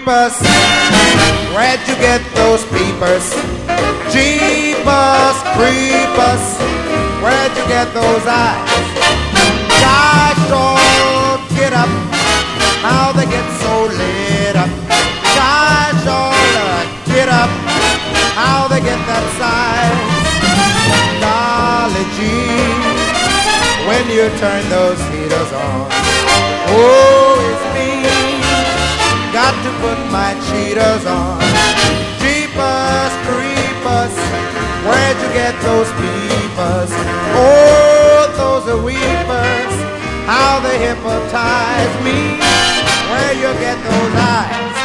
creepers, where'd you get those peepers? Jeepers, creepers, where'd you get those eyes? Gosh, dog, get up, how they get so lit up. Gosh, dog, get up, how they get that size. Golly gee, when you turn those heaters on, oh, it's me, got to put my cheaters on. Jeepers, creepers, where'd you get those peepers? Oh, those are weepers, how they hypnotize me. Where you get those eyes?